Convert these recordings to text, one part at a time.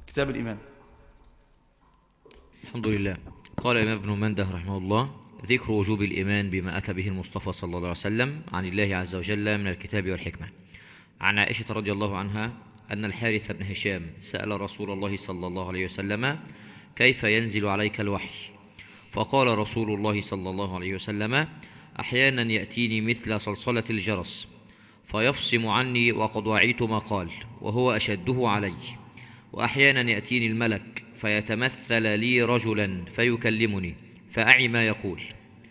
كتاب الإيمان. الحمد لله. قال الإمام ابن منده رحمه الله: ذكر وجوب الإيمان بما أتى به المصطفى صلى الله عليه وسلم عن الله عز وجل من الكتاب والحكمة. عن عائشة رضي الله عنها أن الحارث بن هشام سأل رسول الله صلى الله عليه وسلم: كيف ينزل عليك الوحي؟ فقال رسول الله صلى الله عليه وسلم: أحيانا يأتيني مثل صلصلة الجرس فيفصم عني وقد وعيت ما قال وهو أشده علي، وأحيانا يأتيني الملك فيتمثل لي رجلا فيكلمني فأعي ما يقول.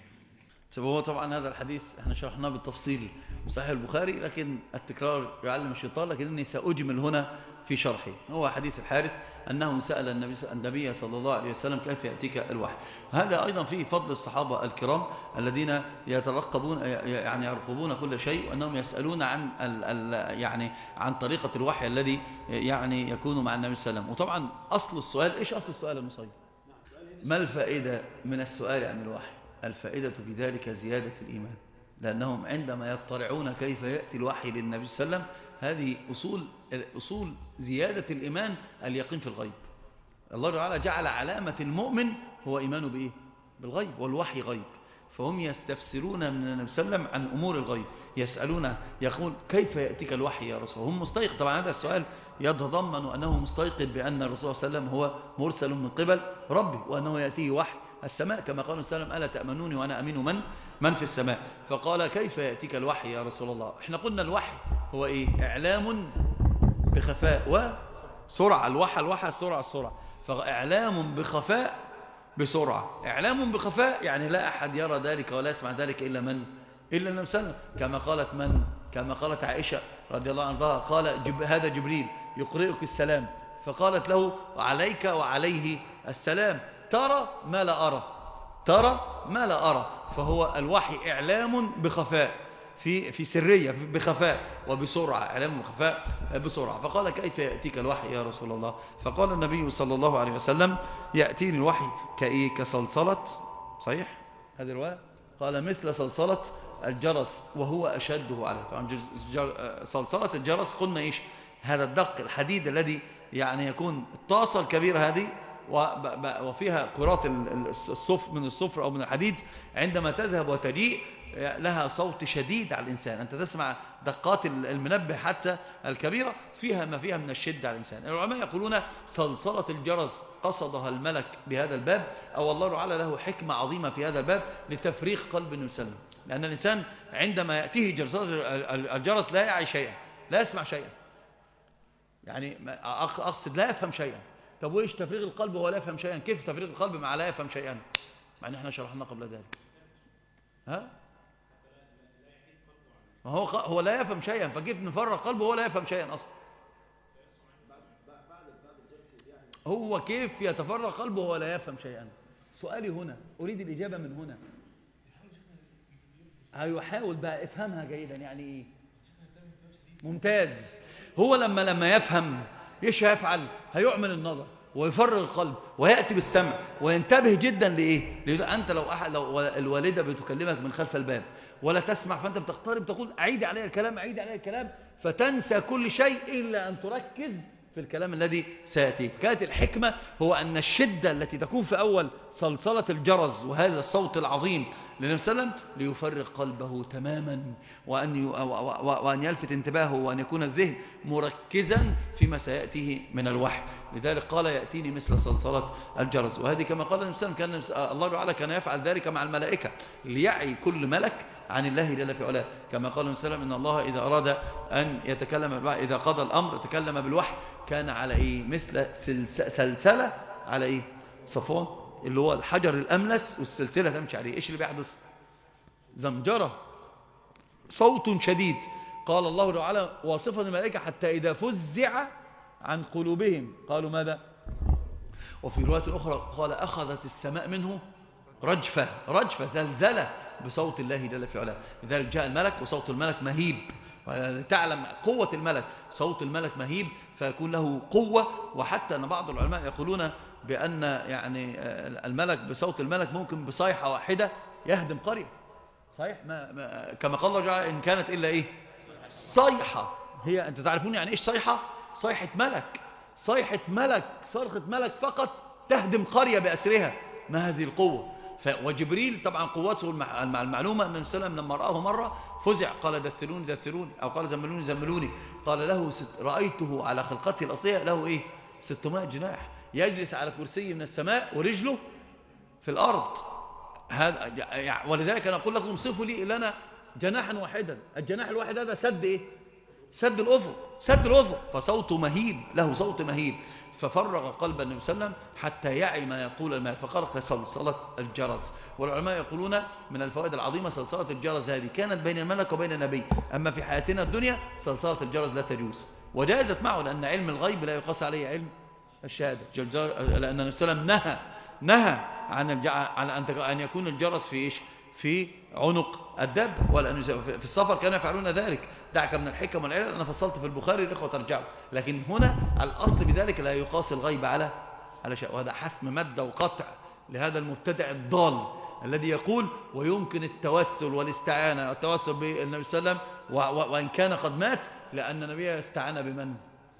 هو طبعا هذا الحديث احنا شرحناه بالتفصيل في صحيح البخاري، لكن التكرار يعلم الشيطان، لكنني سأجمل هنا في شرحه. هو حديث الحارث أنه سأل النبي صلى الله عليه وسلم: كيف يأتيك الوحي؟ هذا أيضا فيه فضل الصحابة الكرام الذين يترقبون يعني يرقبون كل شيء، وأنهم يسألون عن يعني عن طريقة الوحي الذي يعني يكون مع النبي صلى الله عليه وسلم. وطبعا أصل السؤال، إيش أصل السؤال المصيب؟ ما الفائدة من السؤال عن الوحي؟ الفائدة في ذلك زيادة الإيمان، لأنهم عندما يطلعون كيف يأتي الوحي للنبي صلى الله عليه وسلم، هذه أصول زيادة الإيمان، اليقين في الغيب. الله تعالى جعل علامة المؤمن هو إيمانه بإيه؟ بالغيب، والوحي غيب. فهم يستفسرون من النبي صلى الله عليه وسلم عن أمور الغيب، يسألون يقول: كيف يأتيك الوحي يا رسول الله؟ هم مستيقظ. طبعا هذا السؤال يتضمن أنه مستيقظ بأن الرسول صلى الله عليه وسلم هو مرسل من قبل ربه، وأنه يأتيه وحي السماء، كما قال صلى الله عليه وسلم: ألا تأمنوني وأنا أمين من في السماء. فقال: كيف يأتيك الوحي يا رسول الله؟ احنا قلنا الوحي هو إيه؟ إعلام بخفاء وسرعة. الوحى السرعة. فإعلام بخفاء بسرعة. إعلام بخفاء يعني لا أحد يرى ذلك ولا يسمع ذلك إلا النبي صلى الله عليه وسلم، كما قالت عائشة رضي الله عنها: قال هذا جبريل يقرئك السلام، فقالت له: عليك وعليه السلام، ترى ما لا أرى. فهو الوحي إعلام بخفاء، في سرية، بخفاء وبسرعة. إعلام بخفاء بسرعة. فقال: كيف يأتيك الوحي يا رسول الله؟ فقال النبي صلى الله عليه وسلم: يأتيني الوحي كصلصلة، صحيح هذا الرواية، قال: مثل صلصلة الجرس وهو أشده عليه. طبعا صلصلة الجرس قلنا إيش؟ هذا الدق الحديد الذي يعني يكون الطاسة الكبيرة هذه وفيها كرات من الصفر أو من الحديد، عندما تذهب وتجيء لها صوت شديد على الإنسان. أنت تسمع دقات المنبه حتى الكبيرة فيها ما فيها من الشدة على الإنسان. العلماء يقولون صلصلة الجرس قصدها الملك بهذا الباب، أو الله تعالى له حكمة عظيمة في هذا الباب لتفريغ قلب الإنسان. لأن الإنسان عندما يأتيه جرس الجرس لا يعي شيئا، لا يسمع شيئا، يعني أقصد لا يفهم شيئا. طب وإيش تفريغ القلب ولا يفهم شيئا؟ كيف تفريغ القلب مع لا يفهم شيئا؟ مع أن احنا شرحنا قبل ذلك. هو لا يفهم شيئا، فكيف نفرغ قلبه وهو لا يفهم شيئا أصلا؟ هو كيف يتفرغ قلبه وهو لا يفهم شيئا؟ سؤالي هنا، أريد الإجابة من هنا. هيحاول بقى افهمها جيدا. يعني إيه؟ ممتاز. هو لما يفهم إيش هيفعل؟ هيعمل النظر ويفرغ القلب ويأتي بالسمع وينتبه جدا لإيه؟ أنت لو الوالدة بتكلمك من خلف الباب ولا تسمع، فأنت بتقترب تقول: أعيد علي الكلام، فتنسى كل شيء إلا أن تركز في الكلام الذي سيأتيك. كانت الحكمة هو أن الشدة التي تكون في أول صلصلة الجرس وهذا الصوت العظيم للنبي صلى الله عليه وسلم ليفرغ قلبه تماما، وأن يلفت انتباهه، وأن يكون الذهن مركزا فيما سيأتيه من الوحي. لذلك قال: يأتيني مثل صلصلة الجرس. وهذه كما قال النبي صلى الله عليه وسلم الله تعالى كان يفعل ذلك مع الملائكة ليعي كل ملك عن الله جل في علاه. كما قال النبي صلى الله عليه وسلم: إن الله إذا أراد أن يتكلم إذا قضى الأمر تكلم بالوحي، كان على إيه؟ مثل سلسلة على إيه؟ صفوان، اللي هو الحجر الأملس والسلسلة تمشي عليه. إيش اللي بيحدث؟ زمجرة، صوت شديد. قال الله تعالى واصفا الملائكة: حتى إذا فزع عن قلوبهم قالوا ماذا؟ وفي رواية أخرى قال: أخذت السماء منه رجفة زلزلة بصوت الله جل في علاه. لذلك جاء الملك وصوت الملك مهيب، تعلم قوة الملك، صوت الملك مهيب فيكون له قوة. وحتى أن بعض العلماء يقولون بأن يعني الملك بصوت الملك ممكن بصيحة واحدة يهدم قرية. صحيح كما قال الله تعالى: إن كانت إلا إيه؟ صيحة. هي أنت تعرفون يعني إيش صيحة؟ صيحة ملك صرخة ملك فقط تهدم قرية بأسرها، ما هذه القوة؟ وجبريل طبعا قوته المعلومة أن السلام لما رآه مرة فزع، قال دثروني دثروني، أو قال زملوني زملوني. قال له رأيته على خلقته الأصلية له إيه 600 جناح، يجلس على كرسي من السماء ورجله في الأرض. هذا ولذلك أنا أقول لكم صفوا لي لنا جناحا واحدا، الجناح الواحد هذا سد إيه؟ سد الأفق، سد الأفق. فصوته مهيب، له صوت مهيب. ففرغ قلب النبي صلى الله عليه وسلم حتى يعي ما يقول الملك، فقال صلصلة الجرس. والعلماء يقولون من الفوائد العظيمة صلصلة الجرس هذه كانت بين الملك وبين النبي، أما في حياتنا الدنيا صلصلة الجرس لا تجوز، وجازت معه لأن علم الغيب لا يقاس عليه علم الشهادة، لأن النبي صلى الله عليه وسلم نهى عن أن يكون الجرس في إيش؟ في عنق الدب، ولا في السفر كانوا يفعلون ذلك. دعك من الحكم والعلل، أنا فصلت في البخاري، الإخوة ترجعوا. لكن هنا الأصل بذلك لا يقاس الغيب على شيء، وهذا حسم مادة وقطع لهذا المبتدع الضال الذي يقول ويمكن التوسل والاستعانة والتوسل بالنبي صلى الله عليه وسلم وإن كان قد مات، لأن النبي استعان بمن؟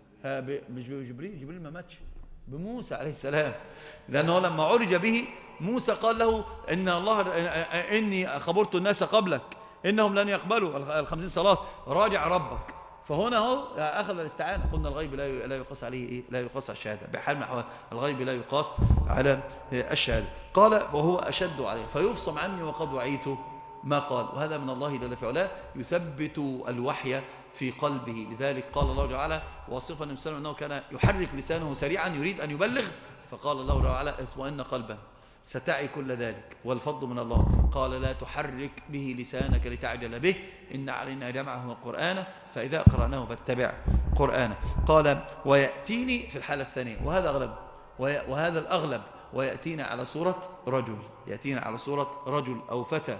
مش جبريل ما ماتش، بموسى عليه السلام، لأنه لما عرج به موسى قال له إن الله إني خبرت الناس قبلك إنهم لن يقبلوا 50 صلاة، راجع ربك. فهنا هو أخذ الاستعانة. قلنا الغيب لا يقاس عليه إيه؟ لا يقاس على الشهادة بحال من الأحوال، الغيب لا يقاس على الشهادة. قال وهو أشد عليه فيفصم عني وقد وعيته ما قال، وهذا من الله جل في علاه يثبت الوحي في قلبه. لذلك قال الله تعالى وصفا النبي صلى الله عليه وسلم أنه كان يحرك لسانه سريعا يريد أن يبلغ، فقال الله تعالى اطمئن قلبه ستعي كل ذلك والفضل من الله. قال لا تحرك به لسانك لتعجل به إن علينا جمعه وقرآنه فإذا قرأناه فاتبع قرآنه. قال ويأتيني في الحالة الثانية، وهذا أغلب وهذا الأغلب، ويأتينا على صورة رجل، يأتينا على صورة رجل أو فتى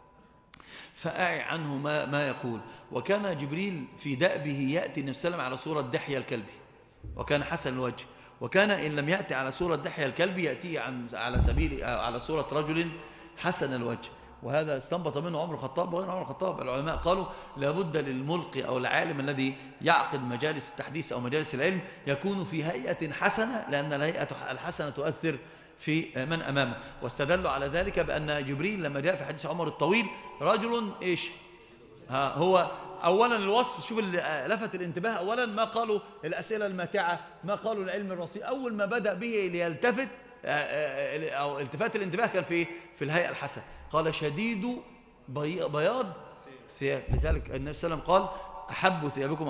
فأعي عنه ما يقول. وكان جبريل في دأبه يأتي النبي صلى الله عليه وسلم على صورة دحية الكلبي، وكان حسن الوجه. وكان إن لم يأتي على صورة دحية الكلبي يأتي على صورة رجل حسن الوجه. وهذا استنبط منه عمر الخطاب وغير عمر الخطاب. العلماء قالوا لابد للملقي أو العالم الذي يعقد مجالس التحديث أو مجالس العلم يكون في هيئة حسنة، لأن الهيئة الحسنة تؤثر في من أمامه. واستدلوا على ذلك بأن جبريل لما جاء في حديث عمر الطويل رجل إيش هو أولا الوصف، شوف اللي لفت الانتباه، أولا ما قالوا الأسئلة الماتعة، ما قالوا العلم الرصيد، أول ما بدأ به ليلتفت أو التفات الانتباه كان في الهيئة الحسنة. قال شديد بياض ثياب، لذلك النبي صلى الله عليه وسلم قال أحب ثيابكم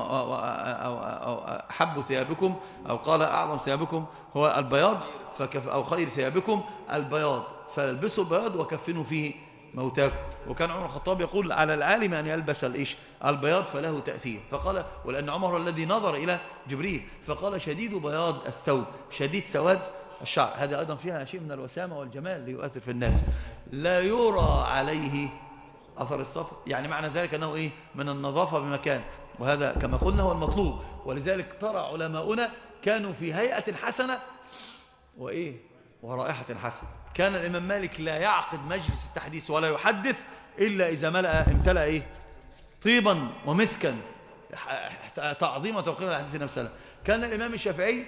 أو أحب ثيابكم أو قال أعظم ثيابكم هو البياض أو خير ثيابكم البياض فالبسوا البياض وكفنوا فيه موتاكم. وكان عمر الخطاب يقول على العالم أن يلبس البياض فله تأثير. فقال ولأن عمر الذي نظر إلى جبريل فقال شديد بياض الثوب شديد سواد الشعر، هذا أيضا فيها شيء من الوسامة والجمال ليؤثر في الناس. لا يرى عليه أثر الصفر، يعني معنى ذلك أنه إيه من النظافة بمكان، وهذا كما قلنا هو المطلوب. ولذلك ترى علماؤنا كانوا في هيئة حسنة وإيه ورائحة حسنة. كان الإمام مالك لا يعقد مجلس التحديث ولا يحدث إلا إذا امتلأ إيه طيبا ومسكا تعظيم وتوقير الحديث النبي صلى الله عليه وسلم. كان الإمام الشافعي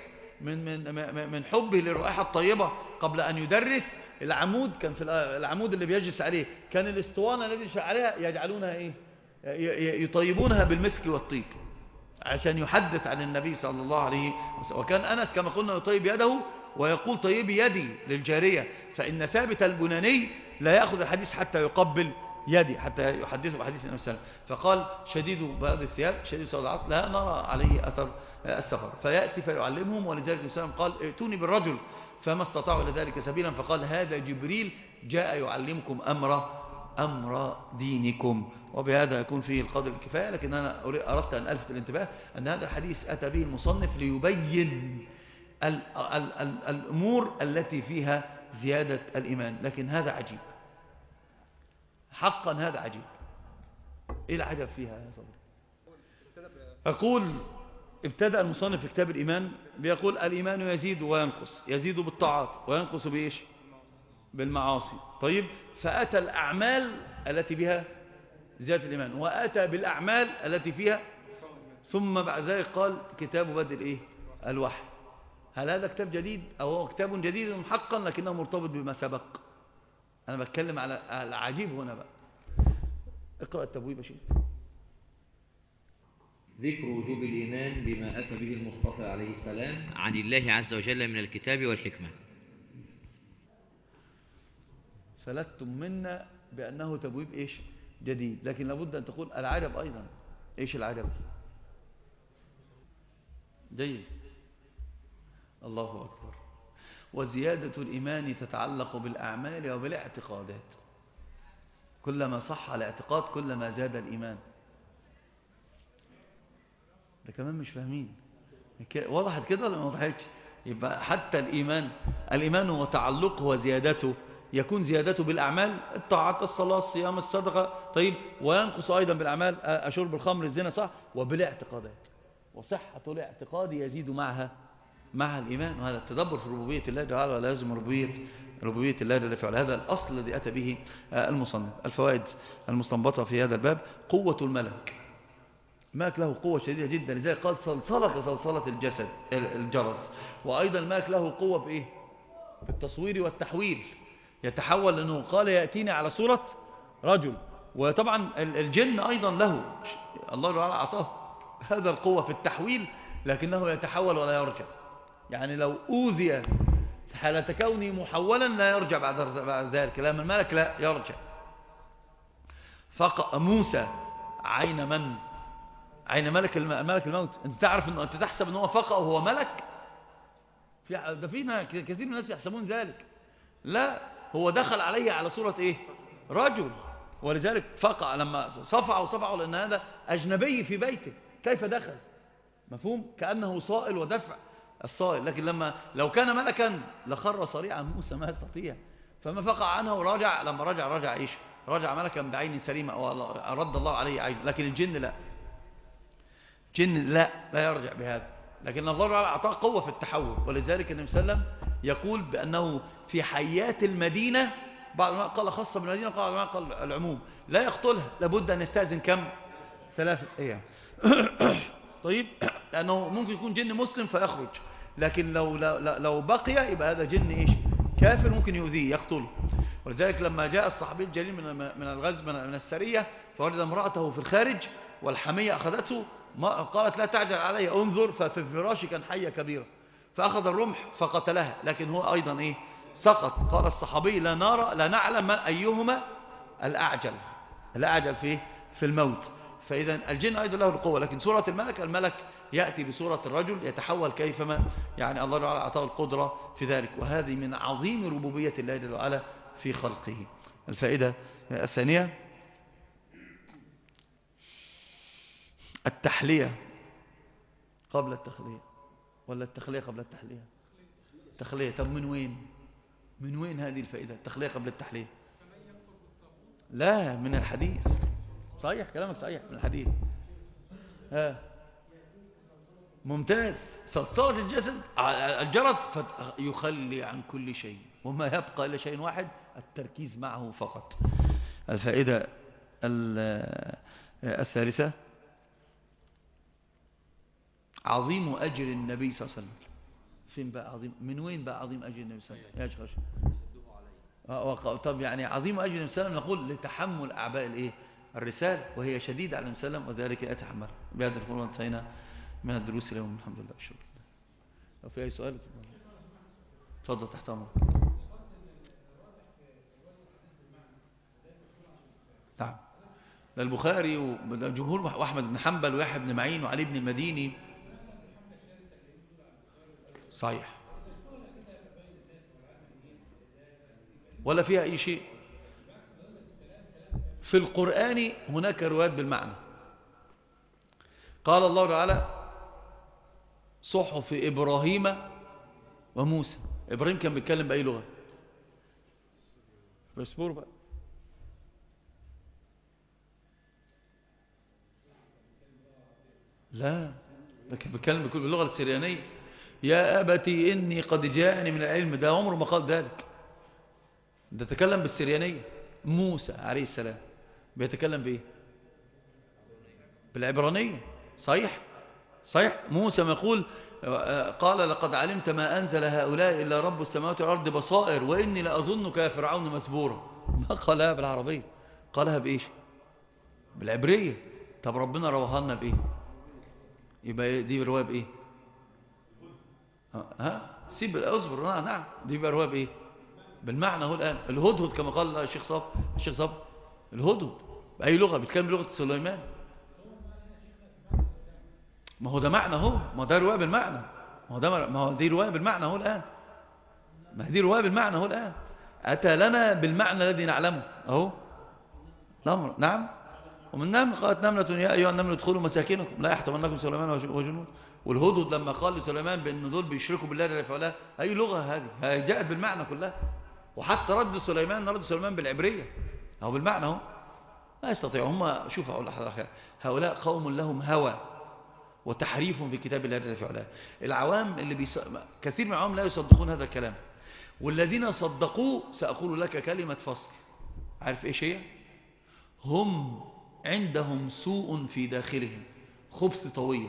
من حبه للرائحة الطيبة قبل أن يدرس العمود، كان في العمود اللي بيجلس عليه كان الاسطوانة التي يجلس عليها يجعلونها إيه يطيبونها بالمسك والطيب عشان يحدث عن النبي صلى الله عليه وسلم. وكان أنس كما قلنا يطيب يده ويقول طيبي يدي للجارية، فإن ثابت البناني لا يأخذ الحديث حتى يقبل يدي حتى يحدثه بحديث النبي صلى الله عليه وسلم. فقال شديد بياض الثياب شديد سواد العظم لا نرى عليه أثر السفر، فيأتي فيعلمهم. ولذلك النبي صلى الله عليه وسلم قال ائتوني بالرجل فما استطاعوا لذلك سبيلا، فقال هذا جبريل جاء يعلمكم أمر دينكم. وبهذا يكون فيه القدر الكفاية. لكن أنا أردت أن ألفت الانتباه أن هذا الحديث أتى به المصنف ليبين الأمور التي فيها زيادة الإيمان. لكن هذا عجيب حقا، هذا عجيب. إيه العجب فيها يا صديقي؟ أقول ابتدأ المصنف في كتاب الإيمان بيقول الإيمان يزيد وينقص، يزيد بالطاعات وينقص بإيش؟ بالمعاصي. طيب فأتى الأعمال التي بها زيادة الإيمان وأتى بالأعمال التي فيها، ثم بعد ذلك قال كتاب بدء الإيه؟ الوحي. هل هذا كتاب جديد أو هو كتاب جديد حقا لكنه مرتبط بما سبق؟ أنا بتكلم على العجيب هنا بقى. اقرأ التبويب يا شيخ. ذكر وجوب الإيمان بما أتى به المصطفى عليه السلام عن الله عز وجل من الكتاب والحكمة. فلتم منا بأنه تبويب إيش؟ جديد، لكن لابد أن تقول العجب أيضا. إيش العجب؟ جيد، الله أكبر. وزيادة الإيمان تتعلق بالأعمال وبالاعتقادات. كلما صح الاعتقاد كلما زاد الإيمان. ده كمان مش فاهمين. وضحت كده ولا ما وضحتش؟ يبقى حتى الإيمان وتعلقه وزيادته يكون زيادته بالأعمال، الطاعات، الصلاة، الصيام، الصدقة، طيب، وينقص أيضا بالأعمال شرب الخمر، الزنا، صح، وبالاعتقادات. وصحة الاعتقاد يزيد مع الإيمان. وهذا التدبر في ربوبية الله تعالى ولازم ربوبية الله جل وعلا. هذا الأصل الذي أتى به المصنف. الفوائد المستنبطة في هذا الباب: قوة الملك. الملك له قوة شديدة جدا، لذلك قال صلصلة الجسد الجرس. وأيضا الملك له قوة في إيه؟ في التصوير والتحويل، يتحول، لأنه قال يأتيني على صورة رجل. وطبعا الجن أيضا له، الله تعالى أعطاه هذا القوة في التحويل، لكنه يتحول ولا يرجع. يعني لو أوذي حالة كونه محولا لا يرجع بعد ذلك، لما الملك لا يرجع. فقأ موسى عين من؟ عين ملك الموت. انت تعرف انه انت تحسب ان هو فقأ وهو ملك؟ ده فينا كثير من الناس يحسبون ذلك. لا، هو دخل عليه على صورة ايه؟ رجل. ولذلك فقأ لما صفعوا لان هذا اجنبي في بيته، كيف دخل؟ مفهوم؟ كأنه صائل ودفع الصائل. لكن لو كان ملكا لخر صريعا موسى، ما يستطيع. فما فقع عنه ورجع. لما رجع ايش؟ رجع ملكا بعين سليمة، رد الله عليه عين. لكن الجن لا، جن لا يرجع بهذا. لكن الله تعالى أعطاه قوة في التحول. ولذلك النبي صلى الله عليه وسلم يقول بأنه في حيات المدينة، بعض ما قال خاصة بالمدينة، قال العموم، لا يقتلها، لابد أن يستأذن كم؟ 3 أيام. طيب، لأنه ممكن يكون جن مسلم فيخرج، لكن لو بقي يبقى هذا جن إيش؟ كافر، ممكن يؤذيه يقتله. ولذلك لما جاء الصحابي الجليل من الغزو من السرية، فوجد امرأته في الخارج والحمية أخذته، قالت لا تعجل علي، انظر، ففي الفراش كان حية كبيرة، فأخذ الرمح فقتلها، لكن هو أيضا إيه؟ سقط. قال الصحابي لا نعلم أيهما الأعجل في الموت. فإذا الجن أيضا له القوة، لكن سورة الملك يأتي بصورة الرجل، يتحول كيفما يعني الله تعالى أعطاه القدرة في ذلك. وهذه من عظيم ربوبية الله جل وعلا في خلقه. الفائدة الثانية: التحلية قبل التخلية، ولا التخلية قبل التحلية؟ التخلية. طب من وين هذه الفائدة؟ التخلية قبل التحلية؟ لا، من الحديث. صحيح، كلامك صحيح، من الحديث. ممتاز. صلصلة الجسد الجرس يخلي عن كل شيء، وما يبقى إلا شيء واحد: التركيز معه فقط. الفائدة الثالثة: عظيم أجر النبي صلى الله عليه وسلم. فين بقى عظيم؟ من وين بقى عظيم أجر النبي صلى الله عليه وسلم؟ طب يعني عظيم أجر النبي صلى الله عليه وسلم، نقول لتحمل أعباء الإيه؟ الرسالة، وهي شديدة على النبي صلى الله عليه وسلم، وذلك يتحمل. بهذا نكون انتهينا من الدروس اليوم، الحمد لله والشكر. لو في أي سؤال تفضل تحت أمرك. نعم، البخاري والجمهور وأحمد بن حنبل ويحيى بن معين وعلي بن المديني. صحيح، ولا فيها أي شيء. في القرآن هناك روايات بالمعنى. قال الله تعالى: صحف إبراهيم وموسى. إبراهيم كان بيتكلم بأي لغة؟ بسبور بقى. لا، ده كان بيتكلم باللغة السريانية. يا أبتي إني قد جاءني من العلم. ده عمره ما قال ذلك، ده تكلم بالسريانية. موسى عليه السلام بيتكلم بإيه؟ بالعبرانية. صحيح. موسى ما يقول قال لقد علمت ما أنزل هؤلاء إلا رب السماوات والأرض بصائر وإني لأظنك يا فرعون مسبورا. ما قالها بالعربية، قالها بإيش؟ بالعبرية. طب ربنا رواها لنا بإيه؟ يبقى دي رواية بإيه؟ سيب اصبر. نعم دي يبقى رواية بإيه؟ بالمعنى. هو الآن الهدهد كما قال الشيخ صبر الهدهد بأي لغة؟ بيتكلم بلغة سليمان. ما هو ده معنى، ما ده رواية بالمعنى. ما هو دي رواية بالمعنى هو الآن. ما دي رواية بالمعنى هو الآن. أتى لنا بالمعنى الذي نعلمه أهو. نعم. ومن نمل قالت نملة يا أيها النمل ادخلوا مساكنكم لا يحطمنكم سليمان وجنود. والهدهد لما قال لسليمان بأن دول بيشركوا بالله جل في علاه، أي لغة هذه جاءت بالمعنى كلها. وحتى رد سليمان بالعبرية أو بالمعنى هو. ما يستطيع. هم شوف أقول لحضرتك، هؤلاء قوم لهم هوى وتحريف في كتاب الله جل في علاه. العوام كثير من العوام لا يصدقون هذا الكلام، والذين صدقوه سأقول لك كلمة فصل. عارف إيش هي؟ هم عندهم سوء في داخلهم، خبث طوية.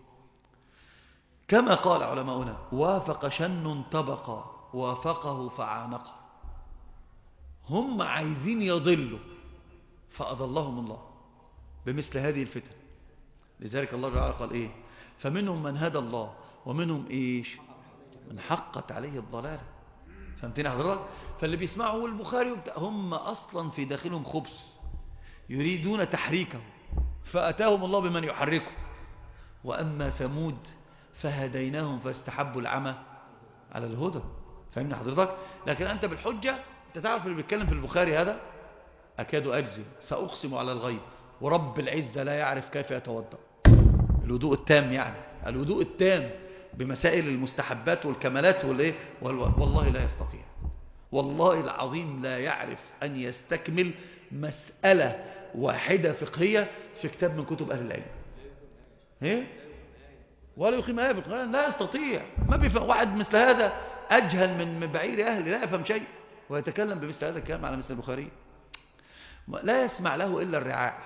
كما قال علماؤنا وافق شن طبقا وافقه فعانقه. هم عايزين يضلوا فأضلهم الله بمثل هذه الفتن. لذلك الله تعالى قال إيه؟ فمنهم من هدى الله ومنهم إيش؟ من حقت عليه الضلالة. فهمتني حضرتك؟ فاللي بيسمعوا البخاري هم أصلا في داخلهم خبث يريدون تحريكه، فأتاهم الله بمن يحركه. وأما ثمود فهديناهم فاستحبوا العمى على الهدى. فهمني حضرتك؟ لكن أنت بالحجة، أنت تعرف اللي بيتكلم في البخاري هذا أكاد أجزم سأقسم على الغيب ورب العزة لا يعرف كيف يتوضأ. الوضوء التام، يعني الوضوء التام بمسائل المستحبات والكمالات والله لا يستطيع. والله العظيم لا يعرف أن يستكمل مسألة واحدة فقهية في كتاب من كتب أهل العلم. ولا يقيم آية بالقرآن، لا يستطيع. ما بيفهم. واحد مثل هذا أجهل من بعير أهل، لا يفهم شيء ويتكلم بمثل هذا الكلام على مثل البخاري. لا يسمع له إلا الرعاع،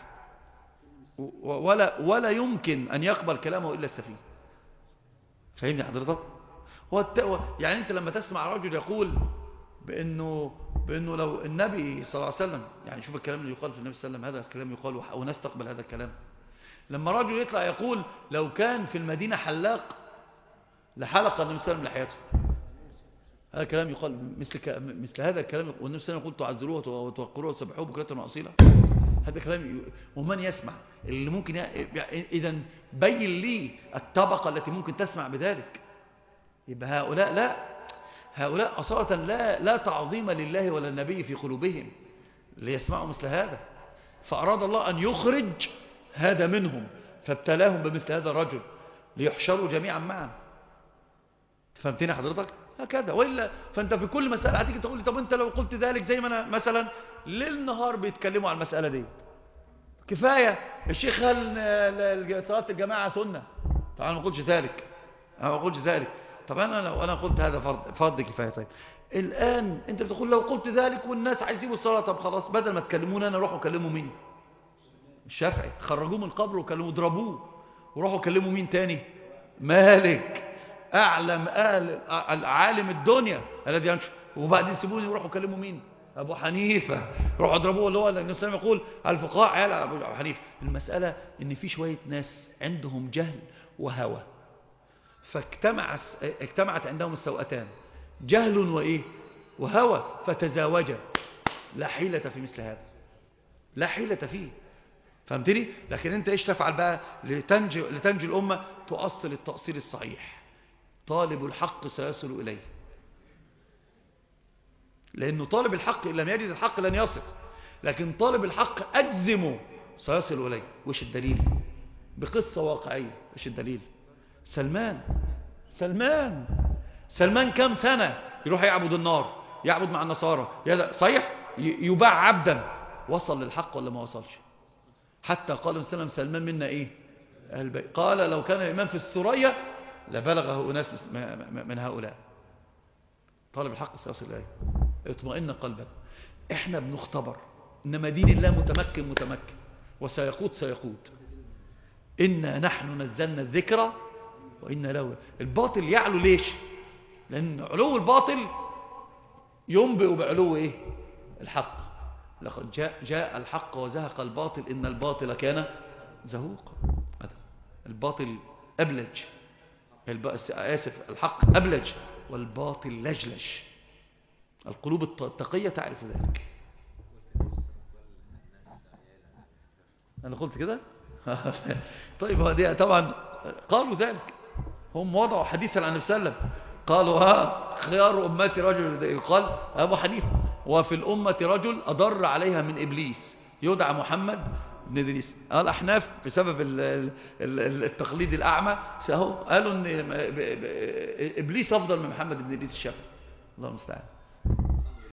ولا يمكن أن يقبل كلامه إلا السفيه. فهمني حضرتك؟ يعني أنت لما تسمع رجل يقول بأنه لو النبي صلى الله عليه وسلم، يعني شوف الكلام اللي يقال في النبي صلى الله عليه وسلم، هذا الكلام يقال وناس تقبل هذا الكلام. لما رجل يطلع يقول لو كان في المدينة حلاق لحلق النبي صلى الله عليه وسلم لحيته، هذا الكلام يقال مثل هذا الكلام. والنبي صلى الله عليه وسلم يقول تعذروه وتوقروه وتسبحوه بكرة وأصيلا. هذا كلام ومن يسمع اللي ممكن إذا بين لي الطبقة التي ممكن تسمع بذلك. يبقى هؤلاء لا، هؤلاء أصالة لا تعظيم لله ولا النبي في قلوبهم ليسمعوا مثل هذا. فأراد الله أن يخرج هذا منهم فابتلاهم بمثل هذا الرجل ليحشروا جميعا معا. فهمتني حضرتك؟ هكذا. وإلا فأنت في كل مسألة هتيجي تقول لي طب أنت لو قلت ذلك، زي ما أنا مثلا ليل نهار بيتكلموا على المسألة دي. كفاية الشيخ هل صلاة الجماعة سنة؟ طبعا أنا ما قلتش ذلك. طبعا أنا قلت هذا فرض كفاية. طيب الآن أنت بتقول لو قلت ذلك والناس عايزين الصلاة، طب خلاص بدل ما تكلمونا أنا روحوا كلموا مين؟ الشافعي، خرجوه من القبر وكلموا ضربوه، وروحوا كلموا مين تاني؟ مالك، أعلم عالم الدنيا الذي ينشر. وبعدين سيبوني وروحوا كلموا مين؟ أبو حنيفة، روحوا اضربوه. اللي هو النبي صلى الله عليه وسلم يقول على الفقهاء عيال على أبو حنيفة. المسألة إن في شوية ناس عندهم جهل وهوى، فاجتمعت عندهم السوءتان، جهل وهوى، فتزاوجا. لا حيلة في مثل هذا، لا حيلة فيه. فهمتني؟ لكن انت ايش تفعل بقى لتنجي الأمة؟ تؤصل التأصيل الصحيح. طالب الحق سيصل إليه، لأنه طالب الحق إن لم يجد الحق لن يصل، لكن طالب الحق أجزمه سيصل إليه. وش الدليل؟ بقصة واقعية. وش الدليل؟ سلمان كم سنة يروح يعبد النار، يعبد مع النصارى، صحيح يباع عبدا. وصل للحق ولا ما وصلش؟ حتى قال سلم سلمان منا ايه؟ أهل البيت. قال لو كان الإمام في السرية لبلغه أناس من هؤلاء. طالب الحق سيصل إليه. اطمئن قلبك. احنا بنختبر، إنما دين الله متمكن وسيقود. إنا نحن نزلنا الذكر وإن له. الباطل يعلو ليش؟ لأن علو الباطل ينبئ بعلو إيه؟ الحق. لقد جاء الحق وزهق الباطل إن الباطل كان زهوقا. الباطل أبلج، آسف، الحق أبلج والباطل لجلج. القلوب التقية تعرف ذلك. أنا قلت كده؟ طيب هذه طبعا قالوا ذلك، هم وضعوا حديثا عن النبي صلى الله عليه وسلم، قالوا خيار أمتي رجل يقال أبو حنيفة، وفي الأمة رجل أضر عليها من إبليس يدعى محمد بن إدريس. الأحناف بسبب التقليد الأعمى قالوا أن إبليس أفضل من محمد بن إدريس الشافعي. الله المستعان.